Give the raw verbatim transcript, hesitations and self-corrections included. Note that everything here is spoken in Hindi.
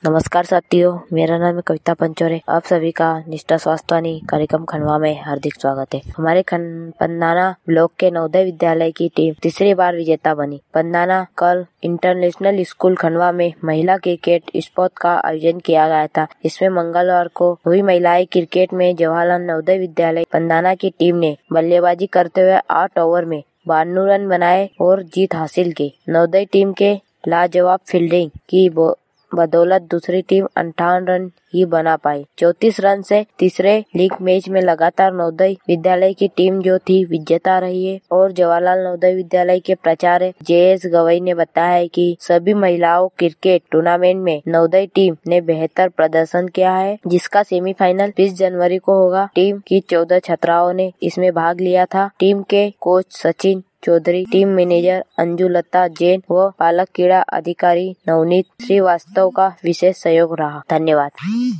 नमस्कार साथियों, मेरा नाम है कविता पंचोरे। आप सभी का निष्ठा स्वास्थ्यवानी कार्यक्रम खंडवा में हार्दिक स्वागत है। हमारे खंड पंधाना ब्लॉक के नवोदय विद्यालय की टीम तीसरी बार विजेता बनी। पंधाना कल इंटरनेशनल स्कूल खंडवा में महिला क्रिकेट स्पोर्ट का आयोजन किया गया था। इसमें मंगलवार को हुई महिलाएं क्रिकेट में जवाहरलाल नवोदय विद्यालय पंधाना की टीम ने बल्लेबाजी करते हुए आठ ओवर में बानवे रन बनाए और जीत हासिल की। नवोदय टीम के लाजवाब फील्डिंग की बदौलत दूसरी टीम अंठावन रन ही बना पाई। चौंतीस रन से तीसरे लीग मैच में लगातार नवोदय विद्यालय की टीम जो थी विजेता रही है। और जवाहरलाल नवोदय विद्यालय के प्राचार्य जे एस गवई ने बताया है कि सभी महिलाओं क्रिकेट टूर्नामेंट में नवोदय टीम ने बेहतर प्रदर्शन किया है, जिसका सेमीफाइनल बीस जनवरी को होगा। टीम की चौदह छात्राओं ने इसमें भाग लिया था। टीम के coach Sachin Chaudhary, team manager Anjulata Jain व पालक क्रीड़ा अधिकारी नवनीत श्रीवास्तव का विशेष सहयोग रहा। धन्यवाद।